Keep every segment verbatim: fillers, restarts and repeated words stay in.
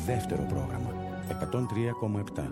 δεύτερο πρόγραμμα εκατόν τρία κόμμα επτά.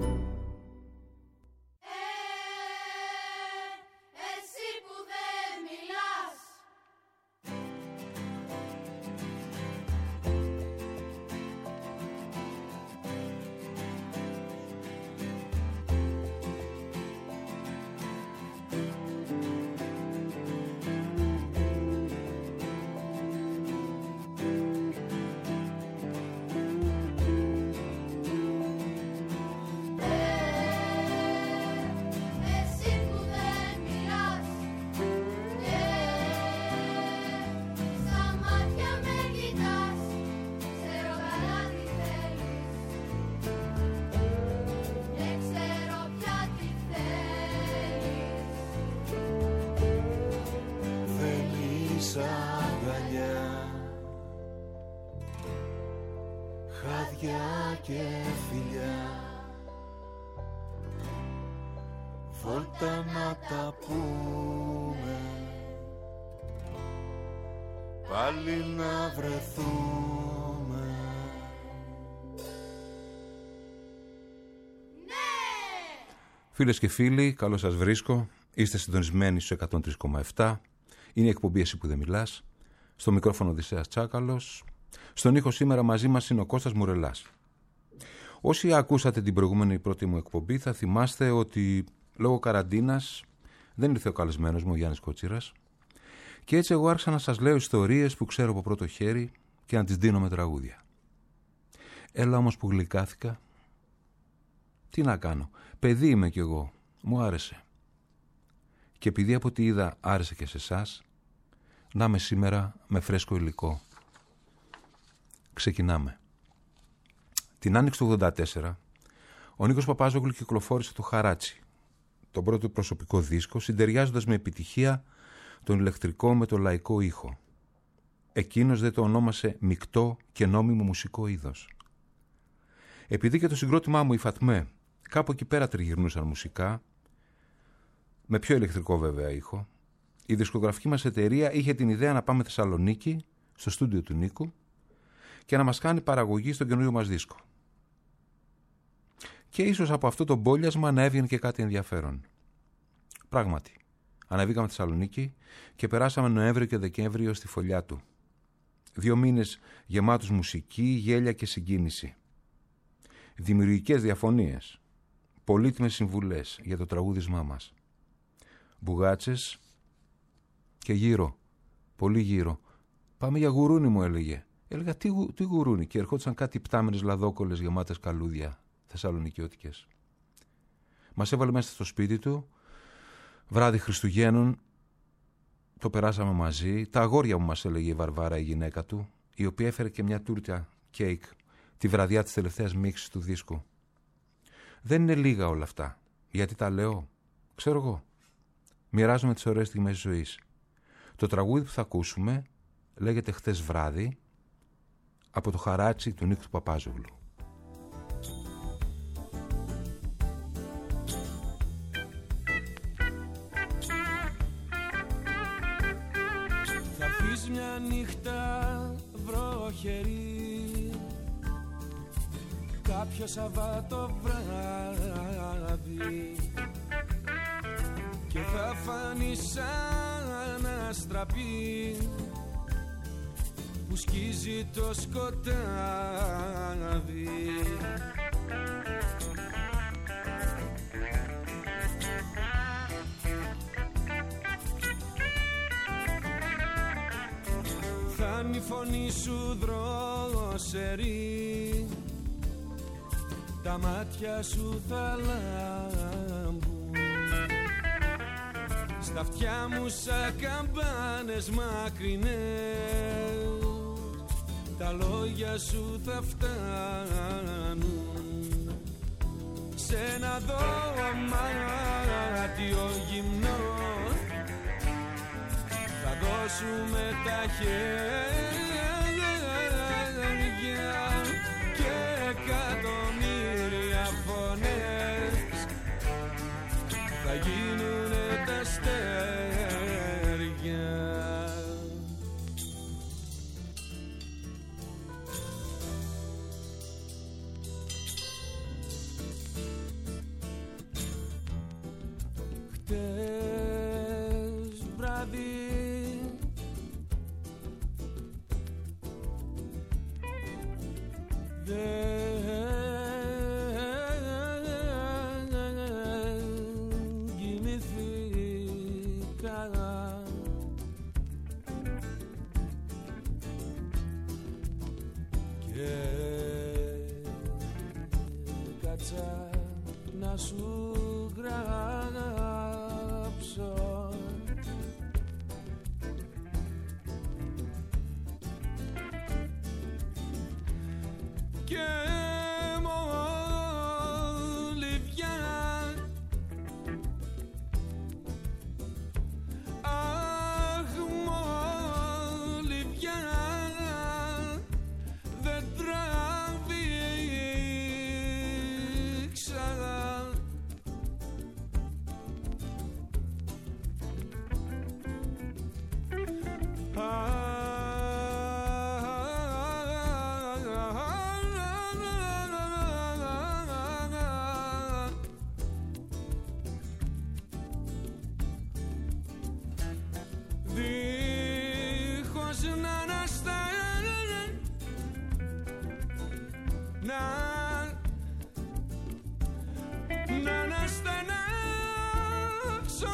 Και φιλιά, βόλτα να τα πούμε, πάλι να βρεθούμε. Φίλες και φίλοι, καλώς σας βρίσκω. Είστε συντονισμένοι στους εκατόν τρία κόμμα επτά. Είναι η εκπομπή «Εσύ που δεν μιλάς». Στο μικρόφωνο Οδυσσέας Τσάκαλος. Στον ήχο σήμερα μαζί μας είναι ο Κώστας Μουρελάς. Όσοι ακούσατε την προηγούμενη πρώτη μου εκπομπή θα θυμάστε ότι λόγω καραντίνας δεν ήρθε ο καλεσμένος μου ο Γιάννης Κότσιρας και έτσι εγώ άρχισα να σας λέω ιστορίες που ξέρω από πρώτο χέρι και να τις δίνω με τραγούδια. Έλα όμως που γλυκάθηκα. Τι να κάνω, παιδί είμαι κι εγώ, μου άρεσε. Και επειδή από ό,τι είδα άρεσε και σε εσάς, να είμαι σήμερα με φρέσκο υλικό. Ξεκινάμε. Την άνοιξη του ογδόντα τέσσερα, ο Νίκος Παπάζογλου κυκλοφόρησε το Χαράτσι, τον πρώτο προσωπικό δίσκο, συντεριάζοντας με επιτυχία τον ηλεκτρικό με το λαϊκό ήχο. Εκείνος δεν το ονόμασε μεικτό και νόμιμο μουσικό είδος. Επειδή και το συγκρότημά μου, η Φατμέ, κάπου εκεί πέρα τριγυρνούσαν μουσικά, με πιο ηλεκτρικό βέβαια ήχο, η δισκογραφική μας εταιρεία είχε την ιδέα να πάμε Θεσσαλονίκη, στο στούντιο του Νίκου, και να μας κάνει παραγωγή στον καινούριο μας δίσκο. Και ίσως από αυτό το μπόλιασμα να έβγαινε και κάτι ενδιαφέρον. Πράγματι, ανεβήκαμε στη Θεσσαλονίκη και περάσαμε Νοέμβριο και Δεκέμβριο στη φωλιά του. Δύο μήνες γεμάτους μουσική, γέλια και συγκίνηση. Δημιουργικές διαφωνίες. Πολύτιμες συμβουλές για το τραγούδισμά μας. Μπουγάτσες και γύρω. Πολύ γύρω. Πάμε για γουρούνι, μου έλεγε. Έλεγα τι, γου, τι γουρούνι, και ερχόντουσαν κάτι πτάμενες λαδόκολες γεμάτες καλούδια θεσσαλονικιώτικες. Μας έβαλε μέσα στο σπίτι του, βράδυ Χριστουγέννων, το περάσαμε μαζί. Τα αγόρια μου, μας έλεγε η Βαρβάρα, η γυναίκα του, η οποία έφερε και μια τούρτα κέικ τη βραδιά της τελευταίας μίξης του δίσκου. Δεν είναι λίγα όλα αυτά. Γιατί τα λέω? Ξέρω εγώ. Μοιράζομαι τις ωραίες στιγμές ζωής. Το τραγούδι που θα ακούσουμε λέγεται «Χθες βράδυ», από το Χαράτσι του Νίκου του Παπάζογλου. Θα πεις μια νύχτα βροχερή, κάποιο Σαββάτο βράδυ, και θα φανεί σαν αστραπή που σκίζει το σκοτάδι. Θα είναι η φωνή σου δροσερή, τα μάτια σου θα λάμπουν, στα αυτιά μου σαν καμπάνες μακρινές, τα λόγια σου θα φτάνουν σε ένα δωμάτιο γυμνό. Θα δώσουμε τα χέρια και εκατομμύρια φωνές θα γίνουνε τα αστέρια. να σου γράψω και μόλι βγαίνει αχ μόλι βγαίνει δεν τραβήξα δίχως να ανασταίνει να να αναστενάξω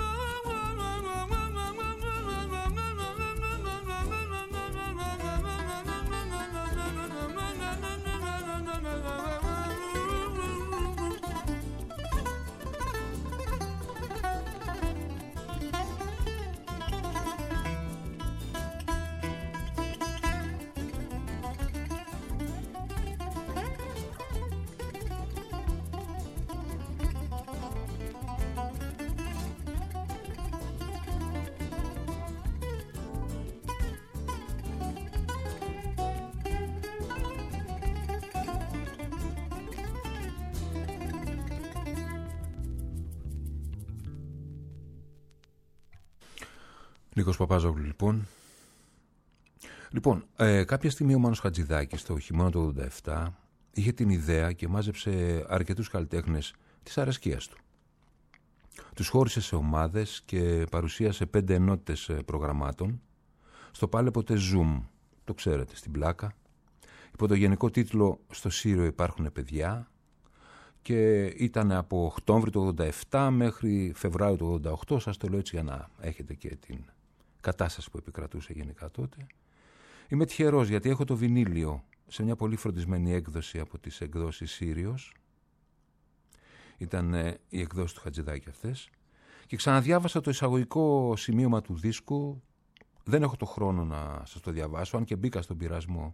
Νίκος Παπάζογλου λοιπόν. Λοιπόν, ε, κάποια στιγμή ο Μάνος Χατζηδάκης το χειμώνα του ογδόντα επτά είχε την ιδέα και μάζεψε αρκετούς καλλιτέχνες της αρεσκίας του. Τους χώρισε σε ομάδες και παρουσίασε πέντε ενότητες προγραμμάτων στο πάλαιποτε Zoom, το ξέρετε, στην Πλάκα, υπό το γενικό τίτλο «Στο Σύριο υπάρχουν παιδιά», και ήταν από Οκτώβρη του ογδόντα επτά μέχρι Φεβρουάριο του ογδόντα οκτώ, σας το λέω έτσι για να έχετε και την κατάσταση που επικρατούσε γενικά τότε. Είμαι τυχερός γιατί έχω το βινίλιο σε μια πολύ φροντισμένη έκδοση από τις εκδόσεις Σύριος. Ήταν ε, οι εκδόσεις του Χατζηδάκη αυτές. Και ξαναδιάβασα το εισαγωγικό σημείωμα του δίσκου. Δεν έχω το χρόνο να σας το διαβάσω, αν και μπήκα στον πειρασμό.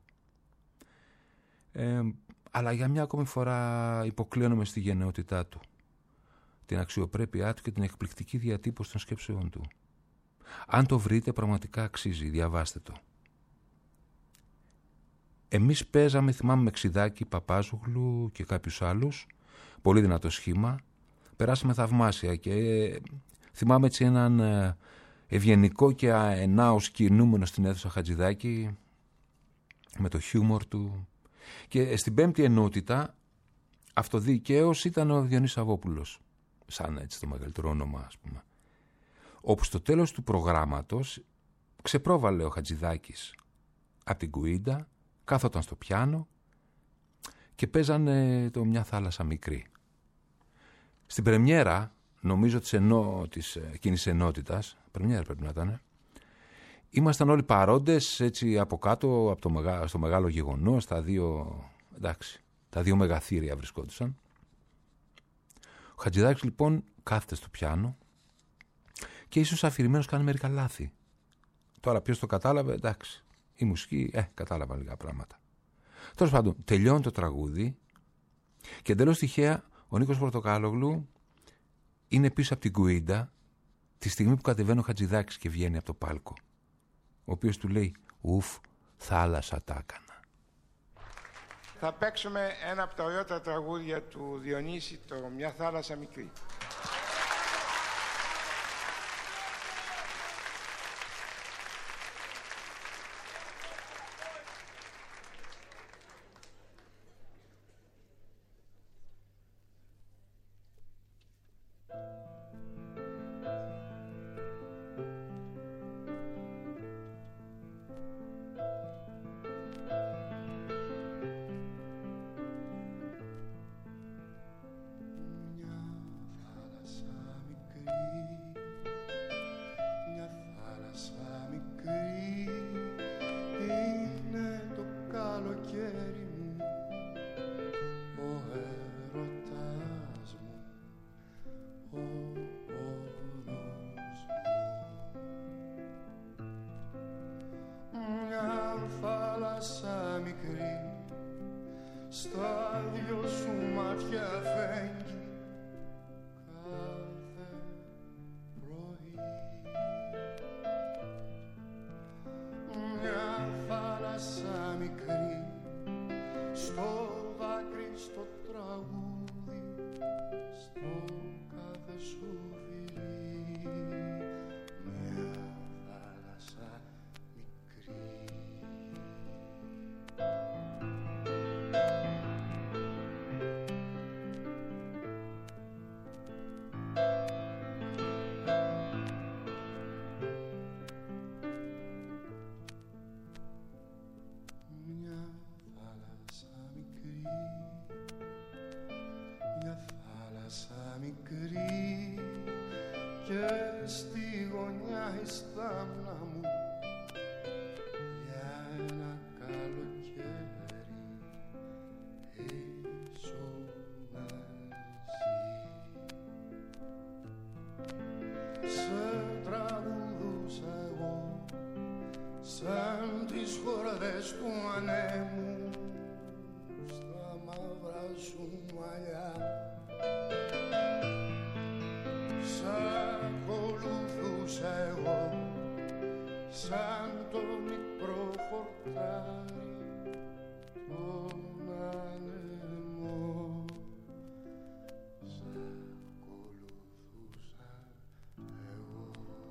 Ε, αλλά για μια ακόμη φορά υποκλίνομαι στη γενναιότητά του, την αξιοπρέπειά του και την εκπληκτική διατύπωση των σκέψεών του. Αν το βρείτε, πραγματικά αξίζει, διαβάστε το. Εμείς παίζαμε, θυμάμαι, με Ξιδάκη, Παπάζογλου και κάποιους άλλους, πολύ δυνατό σχήμα, περάσαμε θαυμάσια και ε, θυμάμαι έτσι έναν ε, ευγενικό και αενάος κινούμενο στην αίθουσα Χατζηδάκη, με το χιούμορ του. Και στην πέμπτη ενότητα αυτοδικαίως ήταν ο Διονύσης Αβόπουλος, σαν έτσι το μεγαλύτερο όνομα, ας πούμε, όπου στο τέλος του προγράμματος ξεπρόβαλε ο Χατζηδάκης από την κουίντα, κάθονταν στο πιάνο και παίζανε το «Μια θάλασσα μικρή». Στην πρεμιέρα, νομίζω της, ενό, της εκείνης ενότητας, πρεμιέρα πρέπει να ήταν, ήμασταν όλοι παρόντες έτσι από κάτω, από το μεγά, στο μεγάλο γεγονός, τα δύο, εντάξει, τα δύο μεγαθύρια βρισκόντουσαν. Ο Χατζηδάκης λοιπόν κάθεται στο πιάνο και ίσως αφηρημένος κάνει μερικά λάθη. Τώρα ποιος το κατάλαβε, εντάξει, η μουσική, ε, κατάλαβα λίγα πράγματα. Τέλος πάντων, τελειώνει το τραγούδι και εντελώς τυχαία ο Νίκος Πορτοκάλογλου είναι πίσω από την κουίντα τη στιγμή που κατεβαίνει ο Χατζηδάκης και βγαίνει από το πάλκο, ο οποίος του λέει «Ουφ, θάλασσα τα έκανα». Θα παίξουμε ένα από τα ωραιότερα τραγούδια του Διονύση, το «Μια θάλασσα μικρή». μάτια φέγγει κάθε πρωί. Μια θάλασσα μικρή στο δάκρυ, στο τραγούδι, στο κάθε σου φιλί. Μια θάλασσα μικρή. Και στη γωνιά η στάμνα μου για ένα καλοκαίρι ήσουν εσύ. Σε τραγουδούσα εγώ σαν τις χορδές του ανέμου στα μαύρα σου μαλλιά. Σ' ακολουθούσα εγώ σαν το μικρό χορτάρι τον ανεμό. Σ' ακολουθούσα εγώ.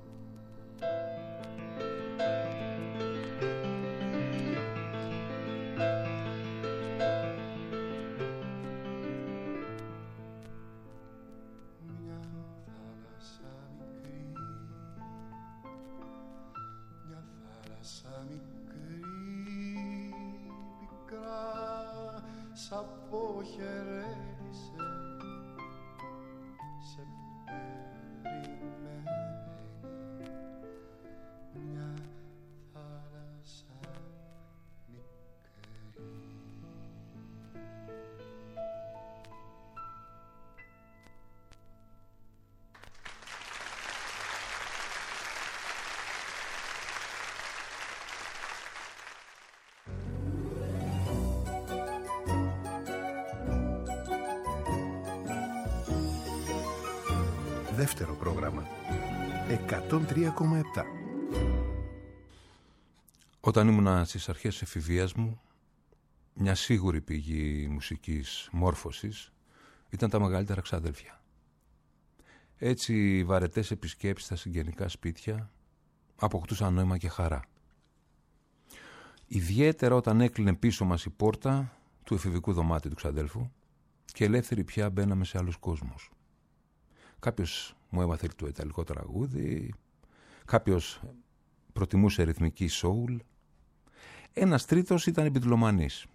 Σ' αποχαιρέτησε, σε περιμένει μια θάλασσα μικρή. Δεύτερο πρόγραμμα εκατόν τρία κόμμα επτά. Όταν ήμουνα στις αρχές της εφηβείας μου, μια σίγουρη πηγή μουσικής μόρφωσης ήταν τα μεγαλύτερα ξαδέλφια. Έτσι οι βαρετές επισκέψεις στα συγγενικά σπίτια αποκτούσαν νόημα και χαρά. Ιδιαίτερα όταν έκλεινε πίσω μας η πόρτα του εφηβικού δωμάτιου του ξαδέλφου και ελεύθεροι πια μπαίναμε σε άλλους κόσμους. Κάποιος μου έμαθε το ιταλικό τραγούδι, κάποιος προτιμούσε ρυθμική soul, ένας τρίτος ήταν μπιτλομανής.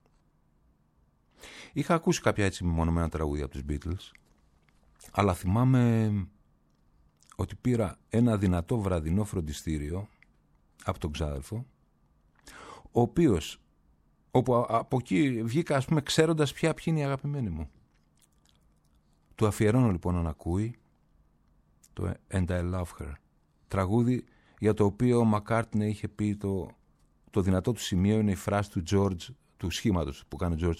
Είχα ακούσει κάποια έτσι μεμονωμένα τραγούδια από τους Beatles, αλλά θυμάμαι ότι πήρα ένα δυνατό βραδινό φροντιστήριο από τον ξάδελφο, ο οποίος, όπου από εκεί βγήκα ας πούμε ξέροντας ποια ποιοι είναι οι αγαπημένοι μου. Του αφιερώνω λοιπόν να ακούει το And I Love Her, τραγούδι για το οποίο ο McCartney είχε πει το, το δυνατό του σημείο είναι η φράση του George, του σχήματος που κάνει ο George,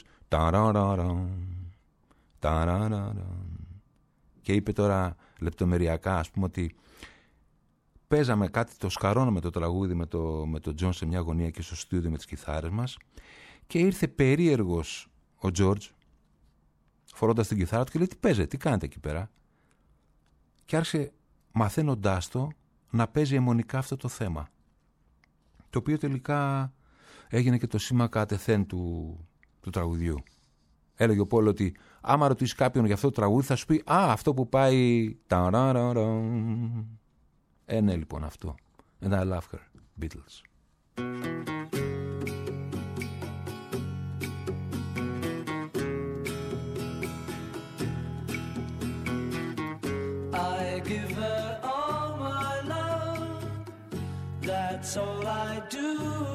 και είπε τώρα λεπτομεριακά ας πούμε ότι παίζαμε κάτι, το σκαρώναμε το τραγούδι με το, με το John σε μια γωνία και στο στούντιο με τις κιθάρες μας και ήρθε περίεργος ο George φορώντας την κιθάρα του και λέει τι παίζετε, τι κάνετε εκεί πέρα, και άρχισε μαθαίνοντάς το να παίζει αιμονικά αυτό το θέμα, το οποίο τελικά έγινε και το σήμα κατεθέν του, του τραγουδιού. Έλεγε ο Πολ ότι άμα ρωτήσει κάποιον για αυτό το τραγούδι θα σου πει «Α, αυτό που πάει...» Ε, ναι, λοιπόν, αυτό. And I Love Her, Beatles. I give her all my love, that's all I do.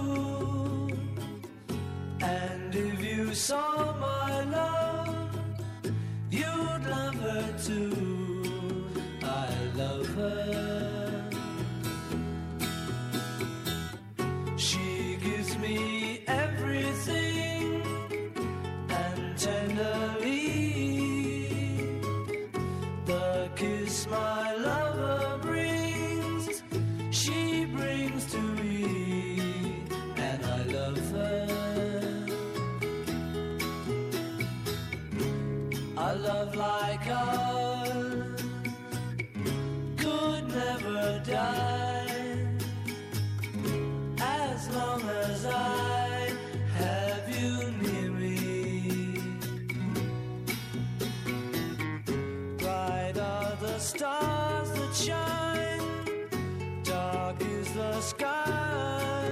And if you saw my love, you'd love her too. I love her. She gives me everything and tenderly cause could never die as long as I have you near me. Bright are the stars that shine, dark is the sky.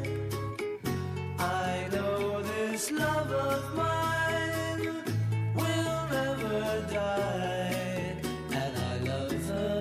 I know this love of mine will never die, and I love her.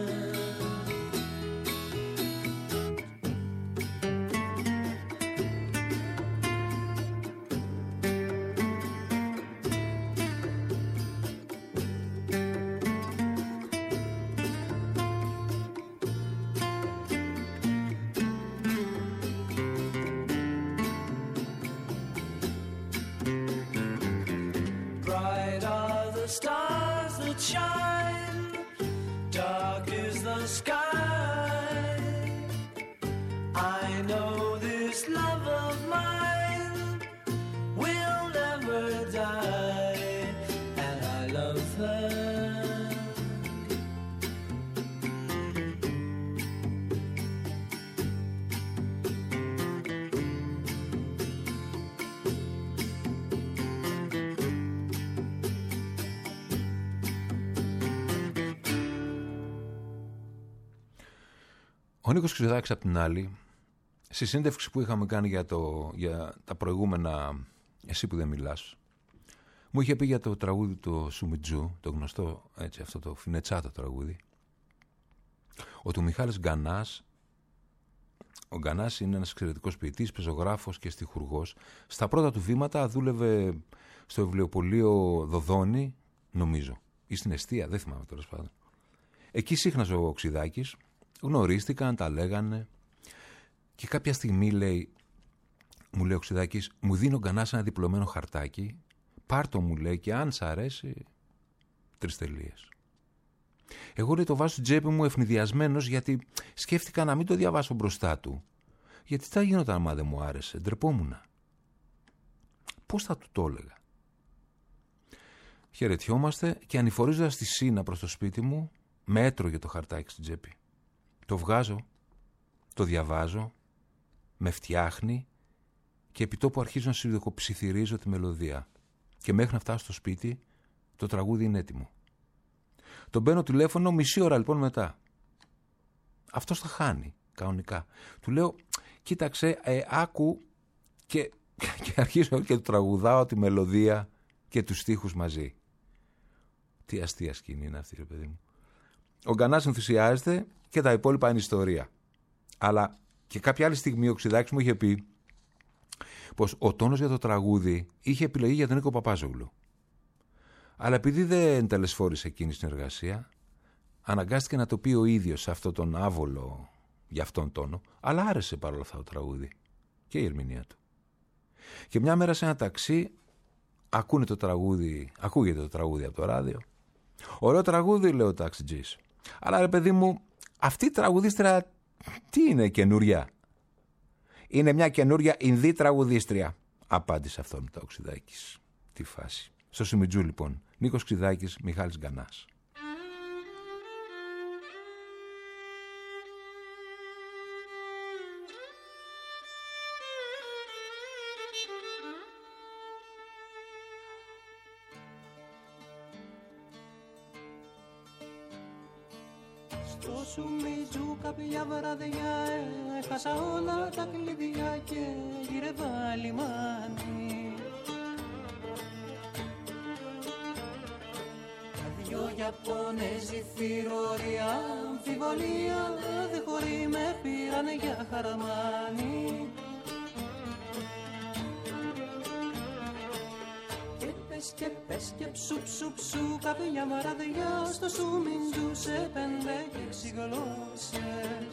Bright are the stars that shine, dark is the sky. I know this love of mine will never die, and I love her. Ο Νίκος Ξηδάκης απ' την άλλη, στη συνέντευξη που είχαμε κάνει για, το, για τα προηγούμενα «Εσύ που δεν μιλάς», μου είχε πει για το τραγούδι του Σουμιτζού, το γνωστό έτσι, αυτό το φινετσάτο τραγούδι, ότι ο Μιχάλης Γκανάς, ο Γκανάς είναι ένας εξαιρετικός ποιητής, πεζογράφος και στιχουργός. Στα πρώτα του βήματα δούλευε στο βιβλιοπωλείο Δοδόνη, νομίζω, ή στην Εστία, δεν θυμάμαι τέλος πάντων. Εκεί σύχναζε ο Ξηδάκης, γνωρίστηκαν, τα λέγανε και κάποια στιγμή λέει, μου λέει ο Ξηδάκης, μου δίνει ο Γκανάς ένα διπλωμένο χαρτάκι, πάρ' το, μου λέει, και αν σ' αρέσει, τρεις τελείες. Εγώ, λέει, το βάζω στην τσέπη μου ευνηδιασμένος, γιατί σκέφτηκα να μην το διαβάσω μπροστά του. Γιατί τι θα γινόταν άμα δεν μου άρεσε, ντρεπόμουνα. Πώς θα του το έλεγα. Χαιρετιόμαστε και ανηφορίζοντας τη Σίνα προς το σπίτι μου, με έτρωγε το χαρτάκι στην τσέπη. Το βγάζω, το διαβάζω, με φτιάχνει και επί τόπου αρχίζω να συνδικοψιθυρίζω τη μελωδία. Και μέχρι να φτάσω στο σπίτι, το τραγούδι είναι έτοιμο. Τον παίρνω τηλέφωνο μισή ώρα λοιπόν μετά. Αυτός τα χάνει κανονικά. Του λέω, κοίταξε, ε, άκου και, και αρχίζω και του τραγουδάω τη μελωδία και τους στίχους μαζί. Τι αστεία σκηνή είναι αυτή, ρε παιδί μου. Ο Γκανάς ενθουσιάζεται και τα υπόλοιπα είναι ιστορία. Αλλά και κάποια άλλη στιγμή ο Ξηδάκης μου είχε πει πως ο τόνος για το τραγούδι είχε επιλεγεί για τον Νίκο Παπάζογλου. Αλλά επειδή δεν τελεσφόρησε εκείνη η συνεργασία, αναγκάστηκε να το πει ο ίδιος σε αυτόν τον άβολο για αυτόν τόνο, αλλά άρεσε παρόλα αυτά το τραγούδι και η ερμηνεία του. Και μια μέρα σε ένα ταξί ακούνε το τραγούδι, ακούγεται το τραγούδι από το ράδιο. Ωραίο τραγούδι, λέει ο ταξιτζής. Αλλά ρε παιδί μου, αυτή η τραγουδίστρια τι είναι, καινούρια? Είναι μια καινούρια Ινδή τραγουδίστρια, απάντησε αυτό μετά ο Ξηδάκης. Τι φάση. Στο Σουμιτζού λοιπόν, Νίκος Ξηδάκης, Μιχάλης Γκανάς. Στο Σουμιτζού κάποια βραδιά έχασα όλα τα κλειδιά και γύρευα λιμάνι. Δυο Ιαπώνεζοι θηρορία, αμφιβολία, δε χωρί με πήρανε για χαρμάνι. Και πες και ψου ψου ψου κάποια βραδιά στο Σουμιτζού σε πέντε και έξι γλώσσες.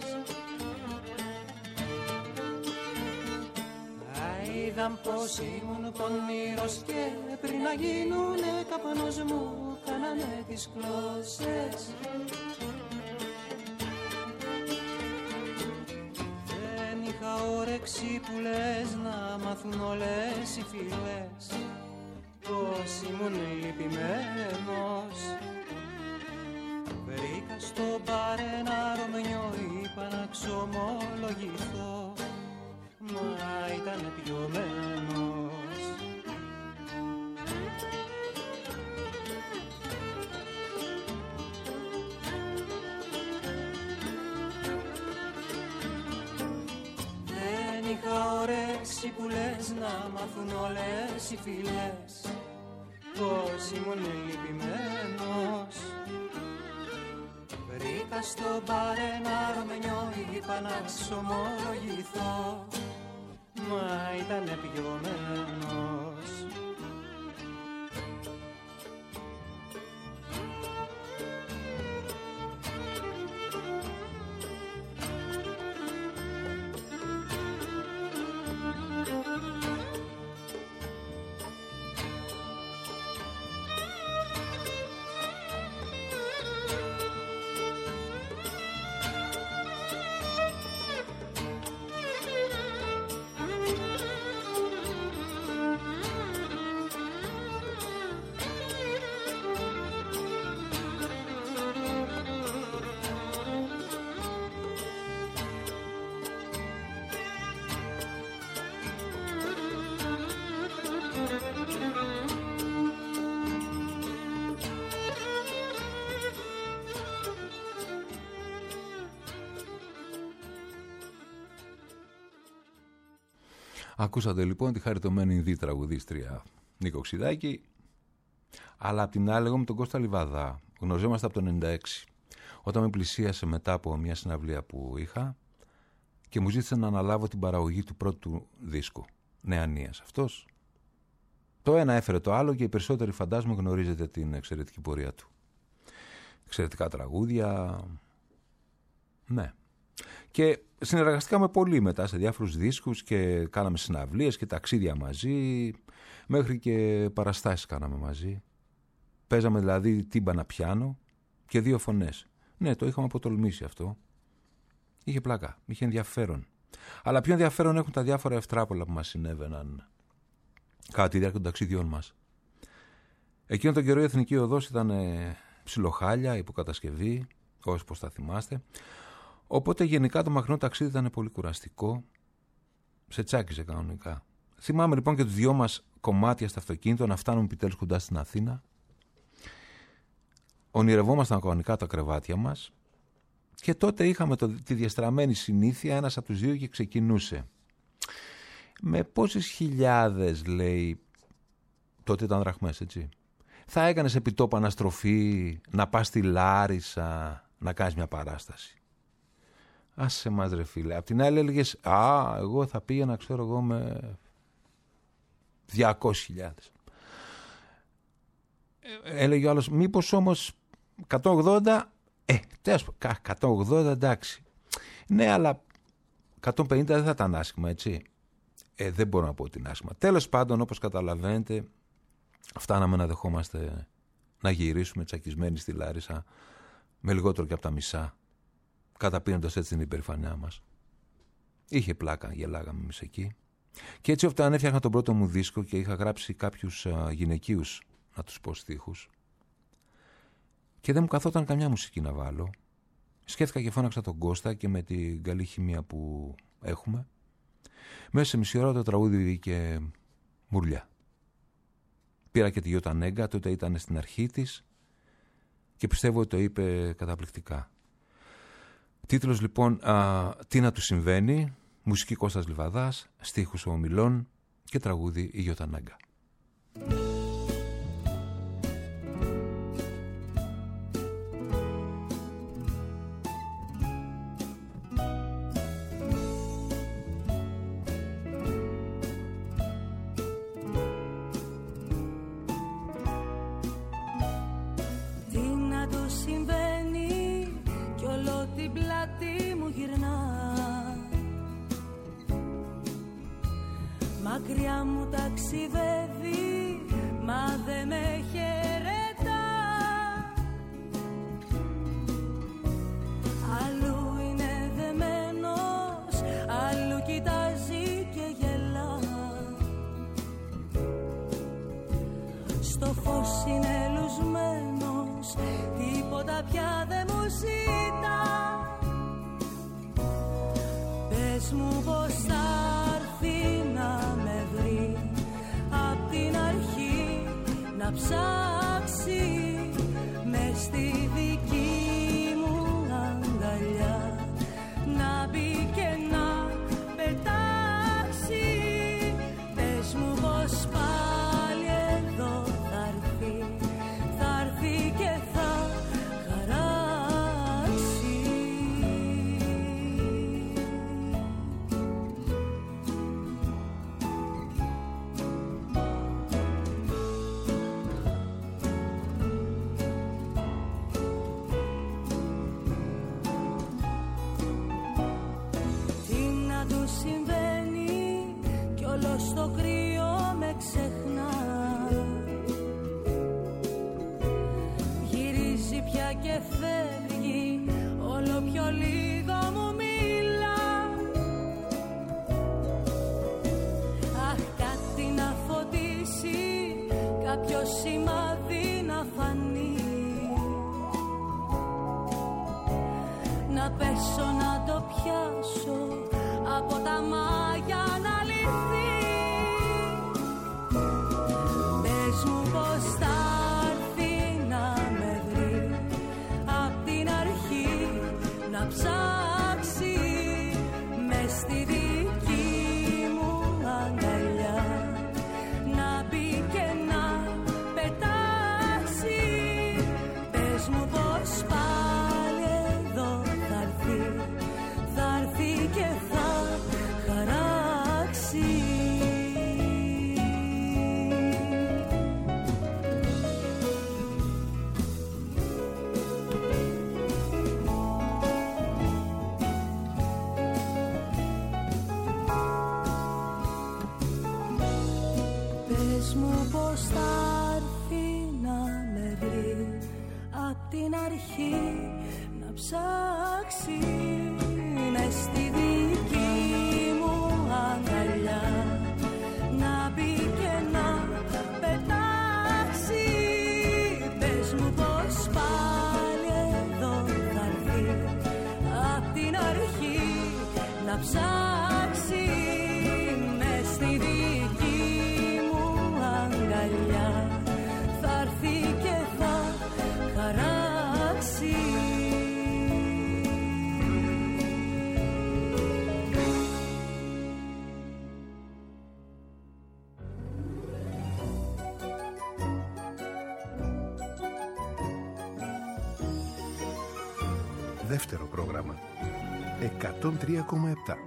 Είδαν πως ήμουν πονηρός και πριν να γίνουνε καπνός μου κάνανε τις γλώσσες. Δεν είχα όρεξη που λες να μάθουν όλες οι φυλές. πως ήμουν λυπημένος. Βρήκα στο μπαρ ένα Ρωμανιό, είπα να ξομολογηθώ, μα ήταν πιωμένος. Δεν είχα όρεξη που λες να μάθουν όλες οι φίλες πως ήμουν λυπημένος. Βρήκα στο μπαρ ένα Ρωμανιό, είπα να ξομολογηθώ, μα ήταν πιωμένος. Ακούσατε λοιπόν τη χαριτωμένη Ινδή τραγουδίστρια Νίκο Ξηδάκη, αλλά απ' την άλλη εγώ με τον Κώστα Λιβαδά γνωριζόμαστε από το ενενήντα έξι, όταν με πλησίασε μετά από μια συναυλία που είχα και μου ζήτησε να αναλάβω την παραγωγή του πρώτου δίσκου, Νεανίας. Αυτός το ένα έφερε το άλλο και οι περισσότεροι φαντάζομαι γνωρίζετε την εξαιρετική πορεία του. Εξαιρετικά τραγούδια, ναι. Και συνεργαστήκαμε πολύ μετά σε διάφορους δίσκους και κάναμε συναυλίες και ταξίδια μαζί, μέχρι και παραστάσεις κάναμε μαζί. Παίζαμε δηλαδή τύμπανα πιάνο και δύο φωνές. Ναι, το είχαμε αποτολμήσει αυτό. Είχε πλάκα, είχε ενδιαφέρον. Αλλά πιο ενδιαφέρον έχουν τα διάφορα ευτράπολα που μας συνέβαιναν κατά τη διάρκεια των ταξιδιών μας. Εκείνο τον καιρό η Εθνική Οδός ήταν ψιλοχάλια, υποκατασκευή, όσοι πως θα θυμάστε. Οπότε γενικά το μακρινό ταξίδι ήταν πολύ κουραστικό, σε τσάκιζε κανονικά. Θυμάμαι λοιπόν και τους δυο μας κομμάτια στο αυτοκίνητο να φτάνουμε επιτέλους κοντά στην Αθήνα. Ονειρευόμασταν κανονικά τα κρεβάτια μας και τότε είχαμε το, τη διαστραμμένη συνήθεια, ένας από τους δύο και ξεκινούσε. Με πόσες χιλιάδες, λέει, τότε ήταν δραχμές, έτσι, θα έκανες επιτόπου αναστροφή, να πας στη Λάρισα, να κάνεις μια παράσταση. Άσε μας ρε φίλε. Απ' την άλλη έλεγες, α, εγώ θα πήγαινα, ξέρω εγώ, με διακόσιες χιλιάδες. Ε, έλεγε ο άλλος, μήπως όμως εκατόν ογδόντα, ε, τέλος, εκατόν ογδόντα εντάξει. Ναι, αλλά εκατόν πενήντα δεν θα ήταν άσχημα, έτσι. Ε, δεν μπορώ να πω ότι είναι άσχημα. Τέλος πάντων, όπως καταλαβαίνετε, φτάναμε να δεχόμαστε να γυρίσουμε τσακισμένοι στη Λάρισα με λιγότερο και από τα μισά, καταπίνοντας έτσι την υπερηφανιά μας. Είχε πλάκα, γελάγαμε εμείς εκεί. Και έτσι όταν έφτιαχνα τον πρώτο μου δίσκο και είχα γράψει κάποιους α, γυναικείους, να τους πω, στίχους, και δεν μου καθόταν καμιά μουσική να βάλω, σκέφτηκα και φώναξα τον Κώστα και με την καλή χημεία που έχουμε, μέσα σε μισή ώρα το τραγούδι βγήκε μουρλιά. Πήρα και τη Γιώτα Νέγκα, τότε ήταν στην αρχή της και πιστεύω ότι το είπε καταπληκτικά. Τίτλος λοιπόν, α, τι να του συμβαίνει, μουσική Κώστας Λιβαδάς, στίχους ο Ομιλών και τραγούδι η Γιώτα Νέγκα. Μακριά μου ταξιδεύει, μα δεν με χαιρετά. Αλλού είναι δεμένος, αλλού κοιτάζει και γελά. στο φως είναι λουσμένος, τίποτα πια δεν μου ζητά. Πες μου πως θα έρθει να με βρει, απ' την αρχή να ψάξει μες στη δική μου αγκαλιά, να μπει και να πετάξει. Πες μου πως πάλι εδώ θα έρθει, θα έρθει και θα χαράξει. Συμβαίνει κι όλο στο κρύο με ξεχνά. Γυρίζει πια και φεύγει, όλο πιο λίγο μου μιλά. Αχ, κάτι να φωτίσει, κάποιο σημάδι να φανεί, να πέσω να το πιάσω από τα μάγια να λυθεί. Πες μου πως θα έρθει να με βρει, απ' την αρχή να ψάξει μες στη δική μου αγκαλιά, να μπει και να πετάξει. Πες μου πως πάλι εδώ θα έρθει, θα έρθει και θα χαράξει. Πες μου πως θα έρθει να με βρει, απ' την αρχή να ψάξει μες στη δική μου αγκαλιά, να μπει και να πετάξει. Πες μου πως πάλι εδώ θα έρθει, απ' την αρχή να ψάξει μες στη δική μου αγκαλιά, θα έρθει και θα χαράξει. Δεύτερο πρόγραμμα. εκατόν τρία κόμμα επτά.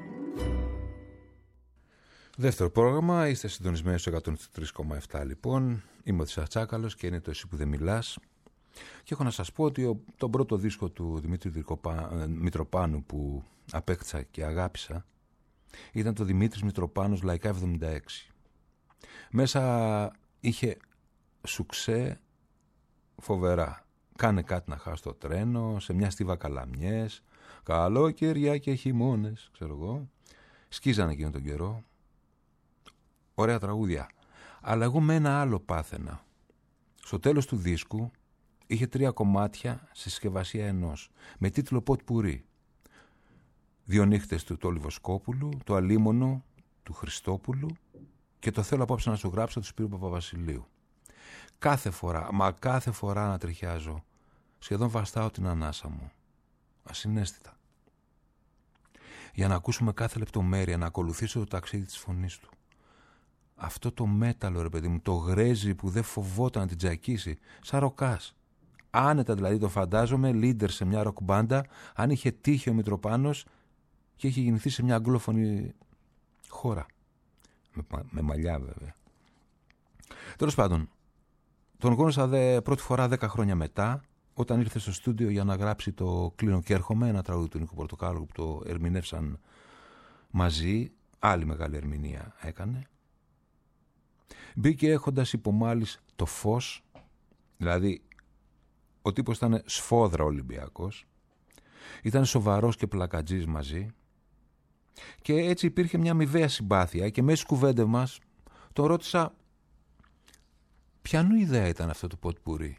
Δεύτερο πρόγραμμα, είστε συντονισμένοι στο εκατόν τρία κόμμα επτά λοιπόν. Είμαι ο Τσάκαλος και είναι το Εσύ που δεν μιλάς. Και έχω να σας πω ότι ο, τον πρώτο δίσκο του Δημήτρη Δικοπα, Μητροπάνου που απέκτησα και αγάπησα ήταν το Δημήτρης Μητροπάνος Λαϊκά εβδομήντα έξι. Μέσα είχε σουξέ φοβερά. Κάνε κάτι να χάσει το τρένο, σε μια στίβα καλαμιές, καλοκαιριά και χειμώνες, ξέρω εγώ. Σκίζανε εκείνο τον καιρό. Ωραία τραγούδια. Αλλά εγώ με ένα άλλο πάθαινα. Στο τέλος του δίσκου είχε τρία κομμάτια σε συσκευασία ενός, με τίτλο Ποτ Πουρί. Δύο νύχτες του Τόλι Βοσκόπουλου, το Αλίμονο του Χριστόπουλου και το Θέλω απόψε να σου γράψω του Σπύρου Παπαβασιλείου. Κάθε φορά, μα κάθε φορά να τριχιάζω, σχεδόν βαστάω την ανάσα μου, ασυναίσθητα. Για να ακούσουμε κάθε λεπτομέρεια, να ακολουθήσω το ταξίδι της φωνής του. Αυτό το μέταλλο, ρε παιδί μου, το γρέζι που δεν φοβόταν να την τζακίσει, σαν ροκάς. Άνετα δηλαδή το φαντάζομαι, leader σε μια ροκ μπάντα, αν είχε τύχει ο Μητροπάνος και είχε γεννηθεί σε μια αγγλόφωνη χώρα. Με, με μαλλιά βέβαια. Τέλος πάντων, τον γνώρισα δε πρώτη φορά δέκα χρόνια μετά, όταν ήρθε στο στούντιο για να γράψει το Κλείνω και έρχομαι, ένα τραγούδι του Νίκου Πορτοκάλου που το ερμηνεύσαν μαζί, άλλη μεγάλη ερμηνεία έκανε. Μπήκε έχοντας υπομάλης το φως, δηλαδή ο τύπος ήταν σφόδρα Ολυμπιακός, ήταν σοβαρός και πλακατζής μαζί και έτσι υπήρχε μια αμοιβαία συμπάθεια και μέσα στις κουβέντες μας τον ρώτησα Ποιανού ιδέα ήταν αυτό το ποτπουρί?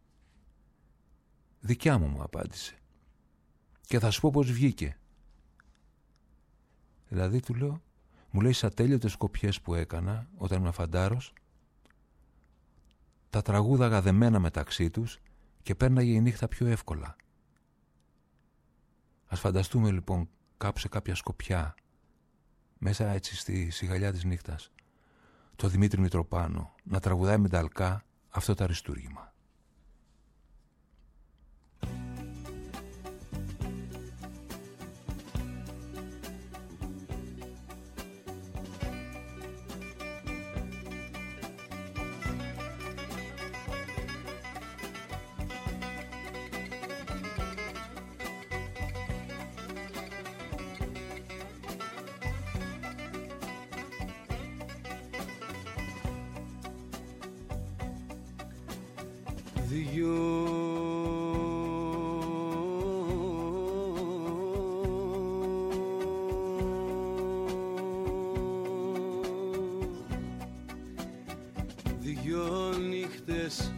Δικιά μου, μου απάντησε. Και θα σου πω πως βγήκε. Δηλαδή, του λέω, μου λέει, στις ατέλειωτες κοπιές που έκανα όταν ήμουν φαντάρος, τα τραγούδαγα δεμένα μεταξύ τους και πέρναγε η νύχτα πιο εύκολα. Ας φανταστούμε λοιπόν κάπου σε κάποια σκοπιά, μέσα έτσι στη σιγαλιά της νύχτας, το Δημήτρη Μητροπάνο να τραγουδάει με τα αλκά αυτό το αριστούργημα. Δυο δυο νύχτες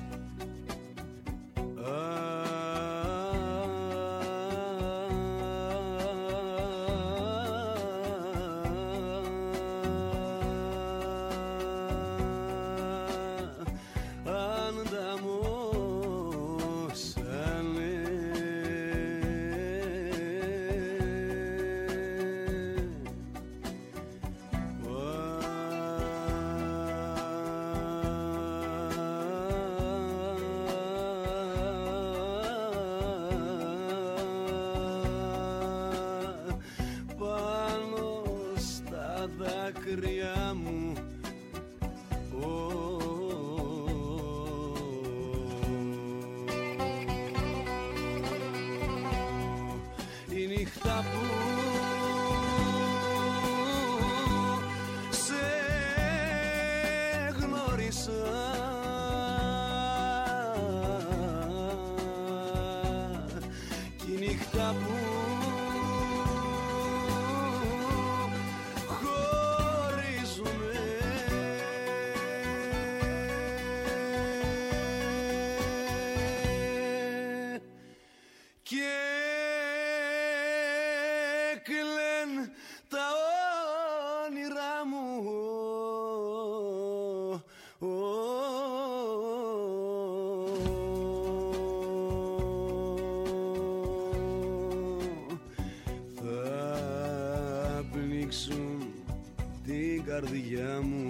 καρδιά μου.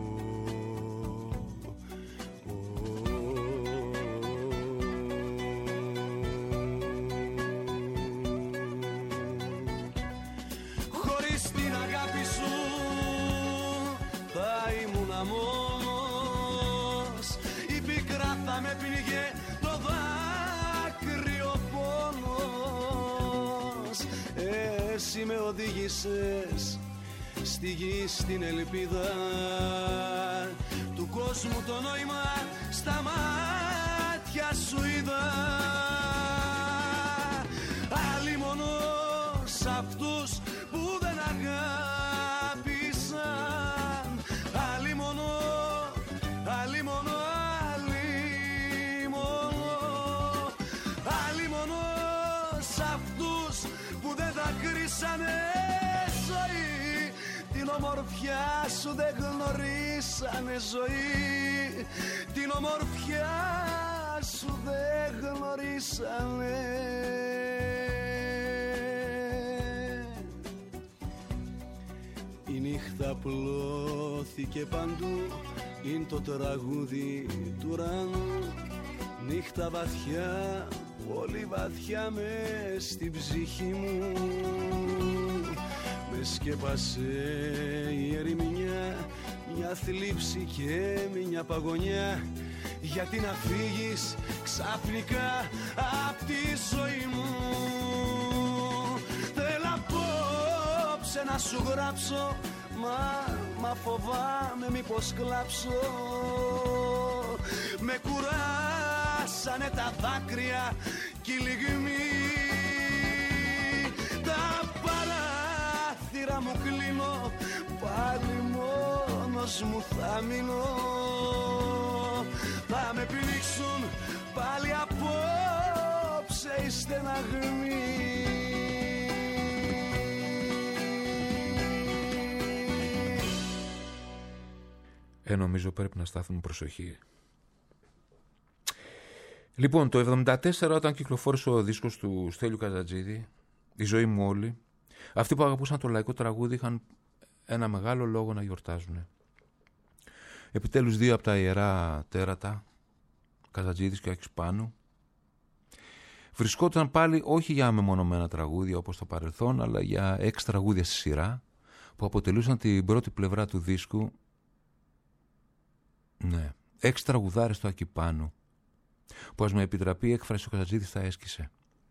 Χωρίς την αγάπη σου θα ήμουν μόνος, η πικρά θα με πνίγε το δάκρυο πόνος. Εσύ με οδήγησες στη γη στην ελπίδα, του κόσμου το νόημα στα μάτια σου είδα. Άλλοι μόνο σ' αυτούς που δεν αγάπησαν, άλλοι μόνο, άλλοι μόνο, άλλοι μόνο, άλλοι μόνο σ' αυτούς που δεν δακρύσανε ζωή. Την ομορφιά σου δεν γνωρίσανε ζωή, την ομορφιά σου δεν γνωρίσανε. Η νύχτα πλώθηκε παντού, είναι το τραγούδι του ουρανού. Νύχτα βαθιά, πολύ βαθιά μες στην ψυχή μου. Με σκέπασε η ερημιά, μια θλίψη και μια παγωνιά. Γιατί να φύγεις ξαφνικά απ' τη ζωή μου. Θέλω απόψε να σου γράψω, μα, μα φοβάμαι μήπως κλάψω. Με κουράσανε τα δάκρυα κι οι λυγμοί. Τα παράθυρα μου κλείνω, πάλι μόνος μου θα μείνω. θα με πνίξουν πάλι απόψε οι στεναγμοί. Ε, νομίζω πρέπει να στάθουμε προσοχή. Λοιπόν, το εβδομήντα τέσσερα, όταν κυκλοφόρησε ο δίσκος του Στέλιου Καζατζίδη, «Η ζωή μου όλη», αυτοί που αγαπούσαν το λαϊκό τραγούδι είχαν ένα μεγάλο λόγο να γιορτάζουν. Επιτέλους δύο από τα ιερά τέρατα, Καζατζίδης και ο Άκης Πάνου, βρισκόταν πάλι όχι για μεμονωμένα τραγούδια όπως το παρελθόν, αλλά για έξι τραγούδια στη σειρά που αποτελούσαν την πρώτη πλευρά του δίσκου. Ναι, έξι τραγουδάρες του Άκη Πάνου, που ας με επιτραπεί η έκφραση ο Καζατζίδης τα έσκησε.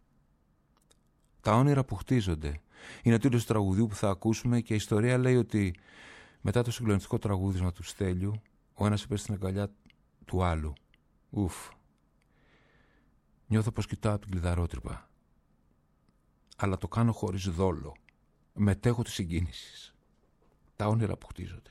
Τα όνειρα που χτίζονται είναι τίτλος του τραγουδιού που θα ακούσουμε, και η ιστορία λέει ότι μετά το συγκλονιστικό τραγούδισμα του Στέλιου, ο ένας είπε στην αγκαλιά του άλλου. Ουφ. Νιώθω πως κοιτάω από την κλειδαρότρυπα. Αλλά το κάνω χωρίς δόλο. Μετέχω της συγκίνησης. Τα όνειρα που χτίζονται.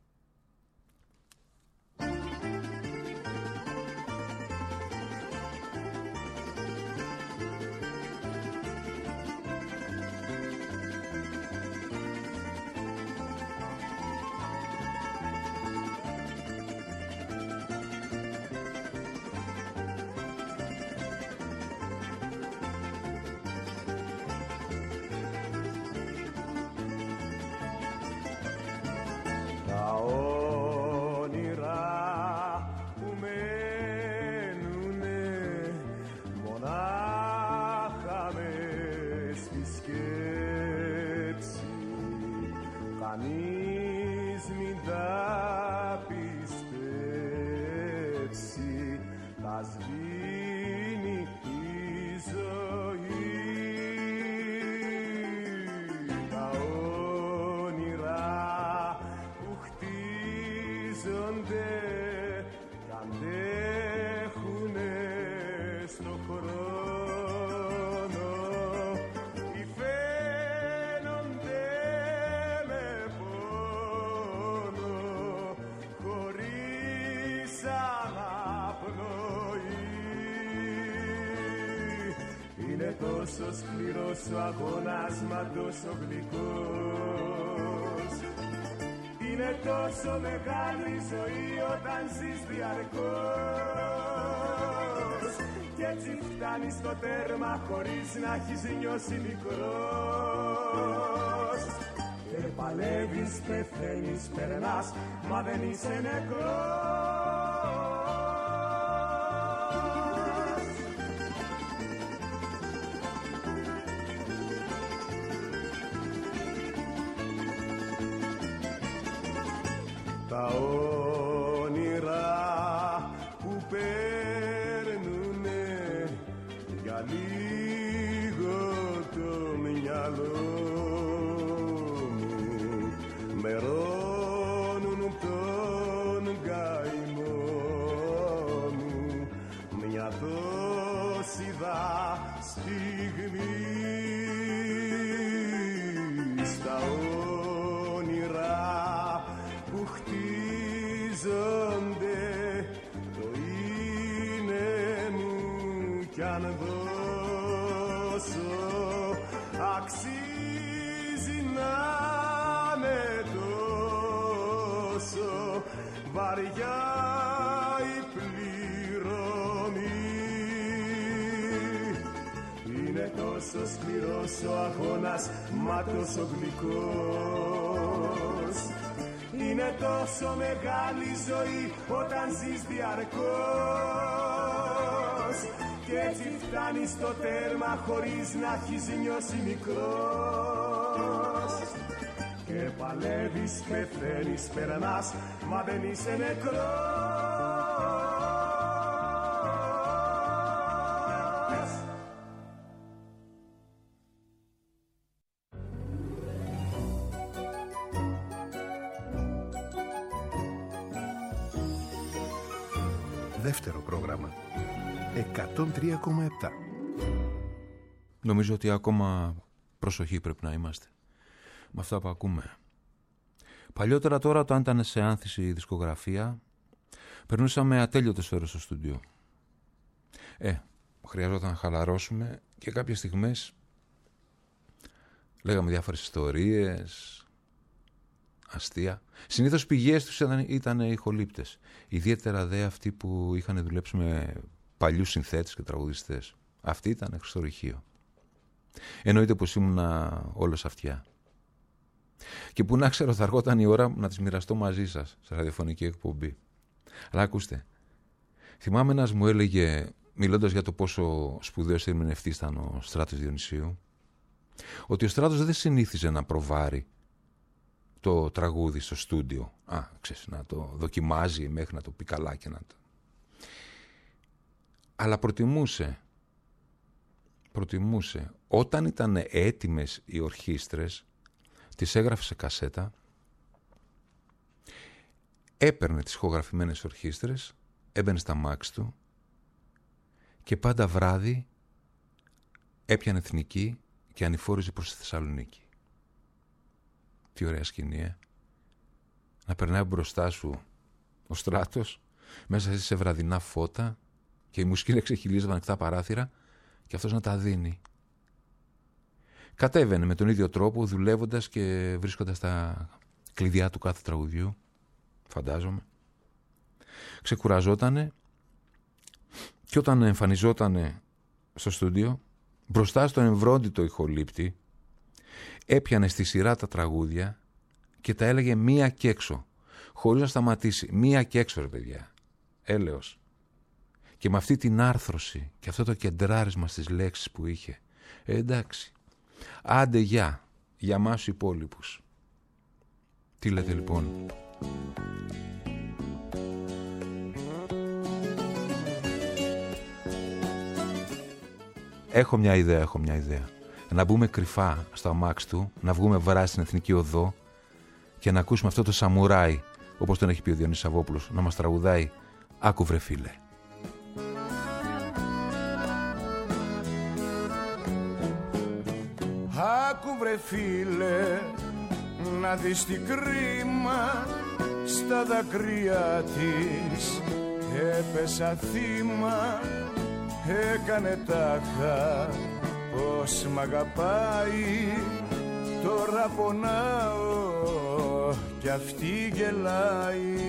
Τόσο σκληρός ο αγώνας, μα τόσο γλυκός. Είναι τόσο μεγάλη η ζωή όταν ζεις διαρκώς. Κι έτσι φτάνεις στο τέρμα χωρίς να έχεις νιώσει μικρός. Και παλεύεις, πεθαίνεις, περνάς, μα δεν είσαι νεκρός. Τα όνειρα που παίρνουνε για λίγο το μυαλό μου, μερώνουν τον καημό μου, μια δόσιδα στιγμή. Στα όνειρα που χτίζονται το είναι μου, κι αν δώσω αξίζει να είναι τόσο βαριά η πληρωμή. Είναι τόσο σκληρός ο αγώνας, μα τόσο γλυκός. Είναι τόσο μεγάλη η ζωή όταν ζεις διαρκώς. Κι έτσι φτάνεις στο τέρμα χωρίς να έχεις νιώσει μικρός. Και παλεύεις, πεθαίνεις, περνάς, μα δεν είσαι νεκρός. Δεύτερο πρόγραμμα εκατόν τρία κόμμα επτά. Νομίζω ότι ακόμα προσοχή πρέπει να είμαστε με αυτά που ακούμε. Παλιότερα, τώρα, όταν ήταν σε άνθηση η δισκογραφία, Περνούσαμε ατέλειωτες ώρες στο στούντιο. Ε, χρειαζόταν να χαλαρώσουμε και κάποιες στιγμές λέγαμε διάφορες ιστορίες, αστεία. Συνήθως πηγές τους ήταν, ήταν οι ηχολήπτες. Ιδιαίτερα δε αυτοί που είχαν δουλέψει με παλιούς συνθέτες και τραγουδιστές. Αυτοί ήταν χριστορυχείο. Εννοείται πως ήμουνα όλος αυτιά. Και που να ξέρω θα αργόταν η ώρα να τις μοιραστώ μαζί σας σε ραδιοφωνική εκπομπή. Αλλά ακούστε, θυμάμαι ένας μου έλεγε, μιλώντας για το πόσο σπουδαίος ερμηνευτής ήταν ο Στράτος Διονυσίου, ότι ο Στράτος δεν συνήθιζε να προβάρει το τραγούδι στο στούντιο. Α, ξέρεις, να το δοκιμάζει μέχρι να το πει καλά και να το... Αλλά προτιμούσε, προτιμούσε, όταν ήταν έτοιμες οι ορχήστρες, τις έγραφε σε κασέτα, έπαιρνε τις ηχογραφημένες ορχήστρες, έμπαινε στα μάξι του και πάντα βράδυ έπιανε εθνική και ανηφόριζε προς τη Θεσσαλονίκη. Τι ωραία σκηνή, ε? Να περνάει μπροστά σου ο Στράτος μέσα σε βραδινά φώτα και η μουσική να ξεχυλίζει από ανοιχτά παράθυρα και αυτός να τα δίνει. Κατέβαινε με τον ίδιο τρόπο, δουλεύοντας και βρίσκοντας τα κλειδιά του κάθε τραγουδιού, φαντάζομαι. Ξεκουραζότανε και όταν εμφανιζότανε στο στούντιο, μπροστά στον εμβρόντιτο ηχολήπτη, έπιανε στη σειρά τα τραγούδια και τα έλεγε μία και έξω, χωρίς να σταματήσει. Μία και έξω, ρε παιδιά. Έλεος. Και με αυτή την άρθρωση και αυτό το κεντράρισμα στις λέξεις που είχε. Ε, εντάξει. Άντε γεια. Για μας οι υπόλοιπους. Τι λέτε λοιπόν? Έχω μια ιδέα, έχω μια ιδέα. Να μπούμε κρυφά στο αμάξι του, να βγούμε βράδυ στην Εθνική Οδό και να ακούσουμε αυτό το σαμουράι, όπως τον έχει πει ο Διονύσης Σαββόπουλος, να μας τραγουδάει «Άκου βρε φίλε». Άκου βρε φίλε, να δεις τι κρίμα στα δάκρυα της. Έπεσα θύμα, έκανε τάχα πως μ' αγαπάει. Τώρα πονάω κι αυτή γελάει.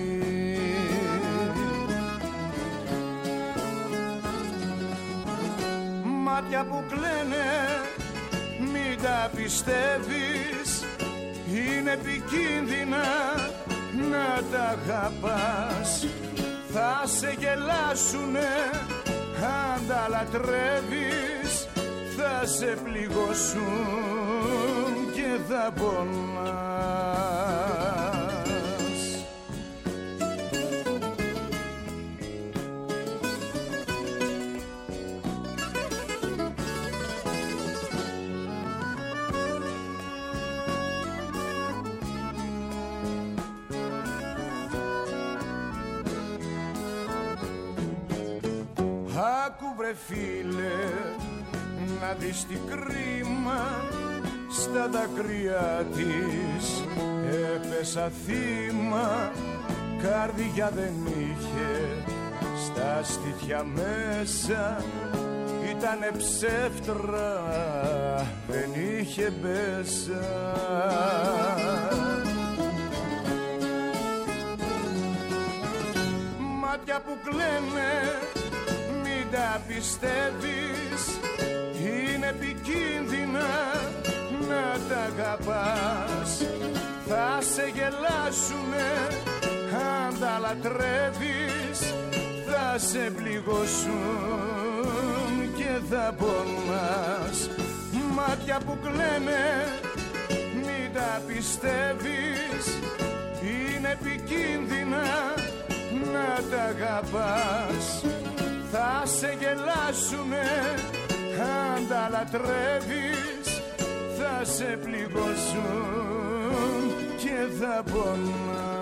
Μάτια που κλαίνε, μην τα πιστεύεις, είναι επικίνδυνα να τα αγαπάς. Θα σε γελάσουνε αν τα λατρεύεις, θα σε πληγώσουν και θα πονάς. Άκου βρε φίλε, να δεις τι κρίμα στα δάκρυα της. Έπεσα θύμα, καρδιά δεν είχε, στα στήθια μέσα ήτανε ψεύτρα, δεν είχε μπέσα. Μάτια που κλαίνε, μην τα πιστεύεις, είναι επικίνδυνα να τα αγαπάς. Θα σε γελάσουνε αν τα λατρεύεις, θα σε πληγώσουν και θα πονάς. Μάτια που κλαίνε, μην τα πιστεύεις, είναι επικίνδυνα να τα αγαπάς. Θα σε γελάσουνε αν τα λατρεύεις, θα σε πληγώσουν και θα πονάς.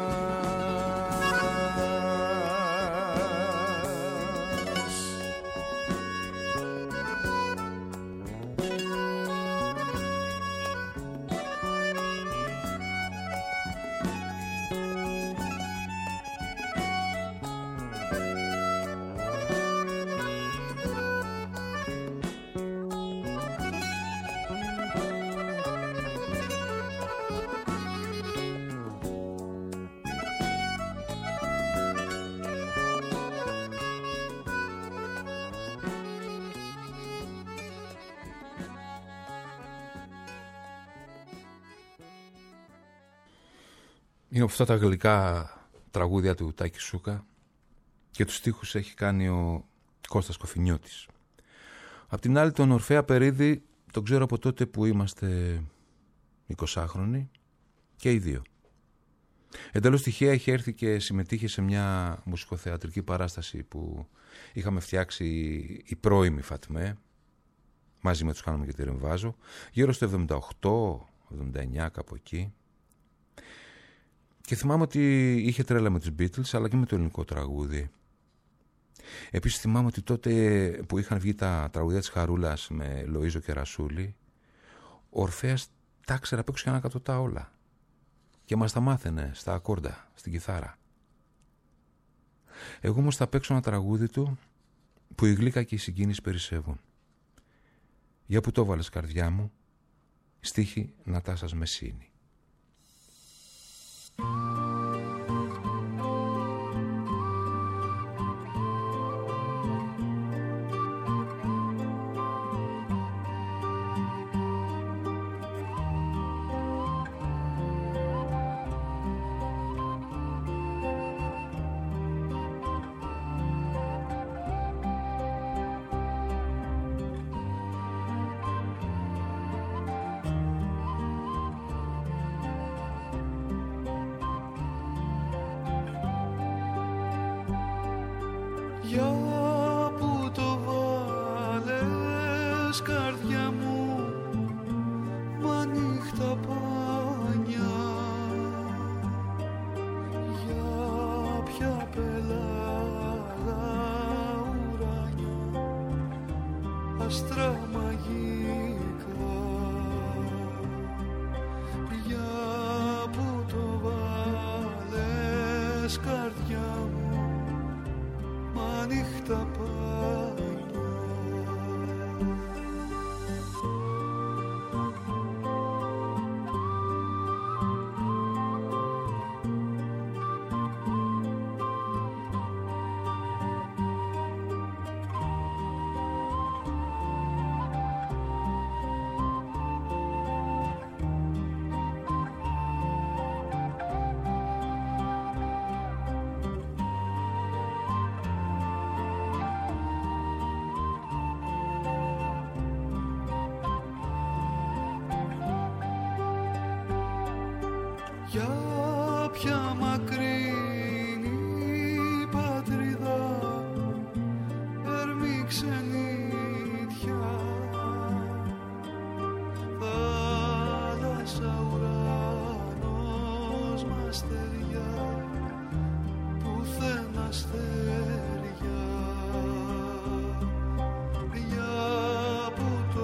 Είναι από αυτά τα γλυκά τραγούδια του Τάκη Σούκα και τους στίχους έχει κάνει ο Κώστας Κοφινιώτης. Απ' την άλλη τον Ορφέα Περίδη τον ξέρω από τότε που είμαστε εικοσάχρονοι και οι δύο. Εντελώς τυχαία είχε έρθει και συμμετείχε σε μια μουσικοθεατρική παράσταση που είχαμε φτιάξει η πρώιμη Φατμέ, μαζί με τους Κάνουμε και τη Ρεμβάζο, γύρω στο εβδομήντα οκτώ εβδομήντα εννιά κάπου εκεί. Και θυμάμαι ότι είχε τρέλα με τους Beatles αλλά και με το ελληνικό τραγούδι. Επίσης θυμάμαι ότι τότε που είχαν βγει τα τραγουδία της Χαρούλας με Λοΐζο και Ρασούλη, ο Ορφέας τα ήξερε απ' έξω και ανακατοτά όλα και μας τα μάθαινε στα ακόρντα, στην κιθάρα. Εγώ όμως θα παίξω ένα τραγούδι του που η γλύκα και οι συγκίνηση περισσεύουν. Για που το βάλες καρδιά μου, στίχη Νατάσας Μεσίνη. Για ποια μακρινή πατρίδα έρμη ξενίτια, θάλασσα, ουρανός, μαστεριά, πουθενά αστέρια. Για που το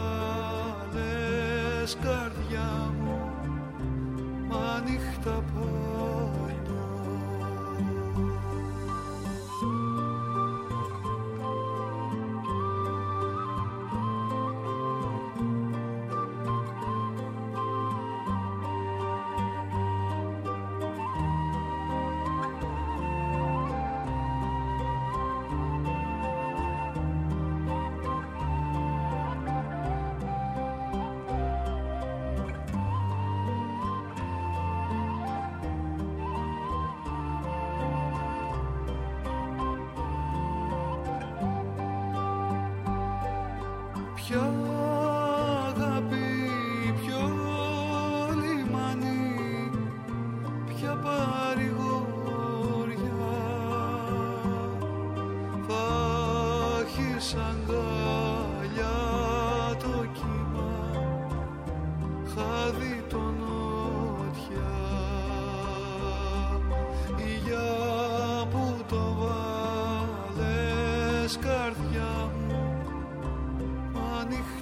βάλες καρδιά μου, ανοιχτά πάνια. Ποια αγάπη, ποιο λιμάνι, ποια παρηγοριά θα έχεις αγκαλιά το κύμα, χάδι το νότια. Για που το βάλες καρδιά μου, ανοιχτά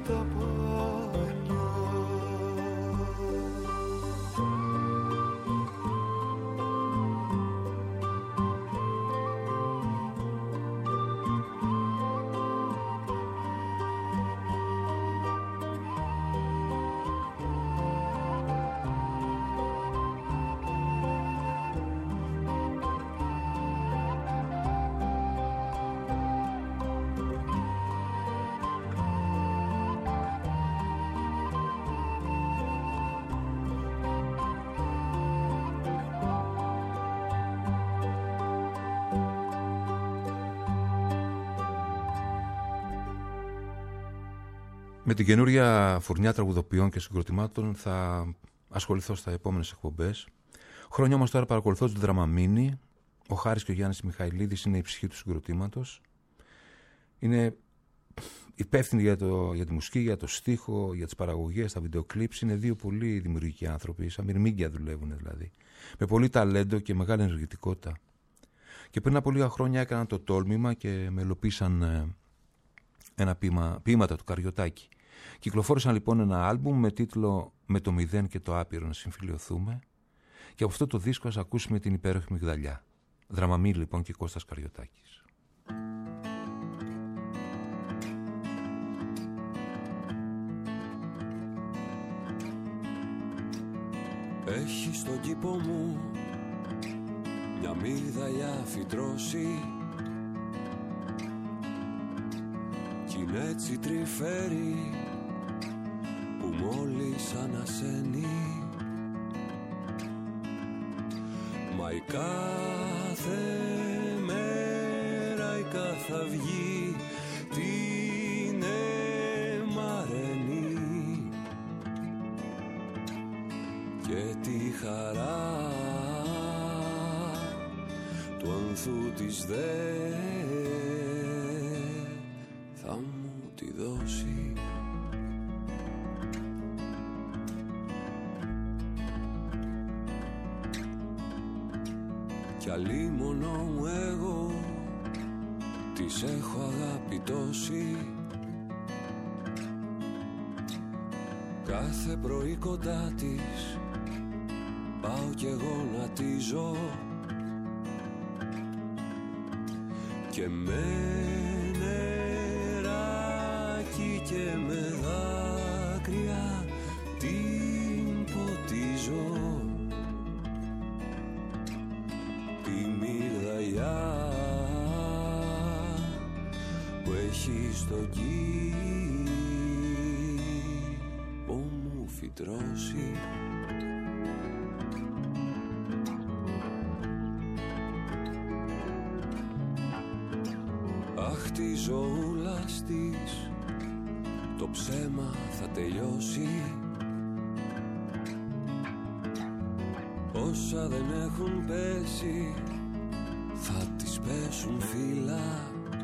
Με την καινούρια φουρνιά τραγουδοποιών και συγκροτημάτων θα ασχοληθώ στα επόμενες εκπομπές. Χρόνια όμως τώρα παρακολουθώ τους Δραμαμίνη. Ο Χάρης και ο Γιάννης Μιχαηλίδης είναι η ψυχή του συγκροτήματος. Είναι υπεύθυνοι για, το, για τη μουσική, για το στίχο, για τις παραγωγές, τα βίντεο κλιπς. Είναι δύο πολύ δημιουργικοί άνθρωποι, σαν μυρμήγκια δουλεύουν δηλαδή. Με πολύ ταλέντο και μεγάλη ενεργητικότητα. Και πριν από λίγα χρόνια έκαναν το τόλμημα και μελοποίησαν ένα ποίημα, ποίηματα του Καριωτάκη. Κυκλοφόρησαν λοιπόν ένα άλμπουμ με τίτλο «Με το μηδέν και το άπειρο να συμφιλιωθούμε». Και από αυτό το δίσκο ας ακούσουμε την υπέροχη Μυγδαλιά. Δραμαμίνη λοιπόν και Κώστας Καριωτάκης. Έχει στον κήπο μου μια μυγδαλιά φυτρώσει κι είναι έτσι τρυφέρη που μόλις ανασένει. Μα η κάθε μέρα η κάθε αυγή την εμαραίνει και τη χαρά του ανθού της δε θα μου τη δώσει. Κι αλίμονο μου εγώ της έχω αγάπη τόση. Κάθε πρωί κοντά της πάω κι εγώ να τη ζω και με νεράκι και με δάκρυα την ποτίζω. Τη μυγδαλιά που έχει στο κήπο μου φυτρώσει. Αχ, τη ζωούλας της το ψέμα θα τελειώσει. Όσα δεν έχουν πέσει θα τις πέσουν φύλλα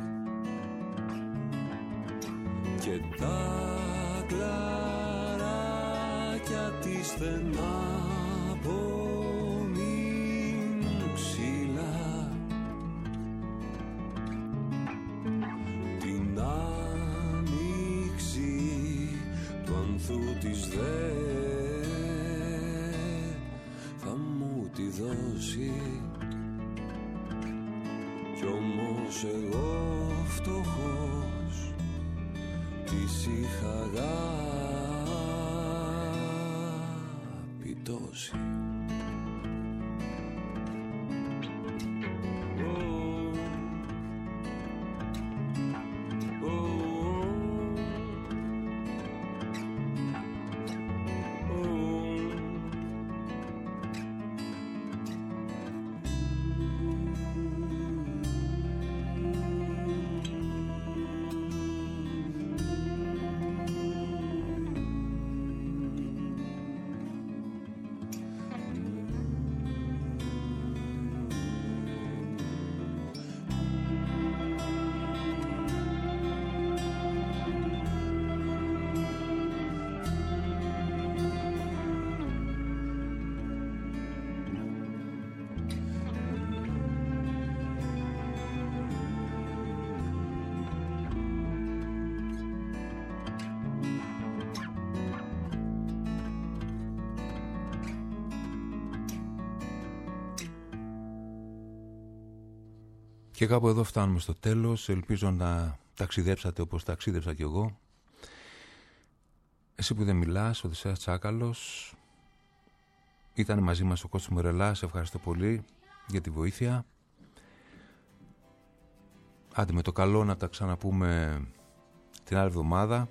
και τα κλαράκια της στενά απομείνουν ξύλα. Την άνοιξη του ανθού της δε θα μου τη δώσει. Κι όμως εγώ φτωχός της είχα αγάπη τόση. Και κάπου εδώ φτάνουμε στο τέλος. Ελπίζω να ταξιδέψατε όπως ταξίδεψα κι εγώ. Εσύ που δεν μιλάς, ο Οδυσσέας Τσάκαλος. Ήταν μαζί μας ο Κώστας Μορελάς. Σε ευχαριστώ πολύ για τη βοήθεια. Άντε με το καλό να τα ξαναπούμε την άλλη εβδομάδα.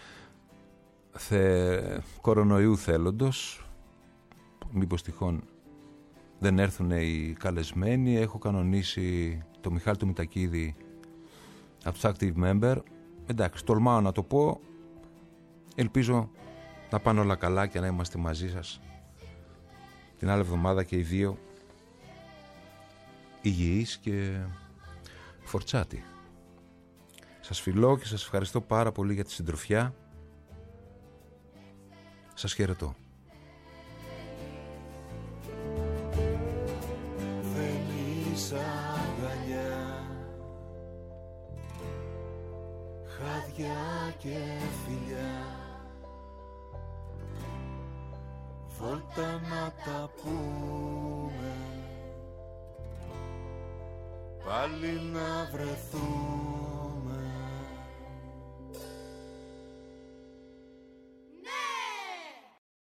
Θε... Κορονοϊού θέλοντος. Μήπως τυχόν δεν έρθουν οι καλεσμένοι. Έχω κανονίσει το Μιχάλη του Μητακίδη από τους Active Member. Εντάξει, τολμάω να το πω. Ελπίζω να πάνε όλα καλά και να είμαστε μαζί σας την άλλη εβδομάδα και οι δύο υγιείς και φορτσάτοι. Σας φιλώ και σας ευχαριστώ πάρα πολύ για τη συντροφιά. Σας χαιρετώ. Θέλεις αγκαλιά, χάδια και φιλιά, βόλτα να τα πούμε, πάλι να βρεθούμε.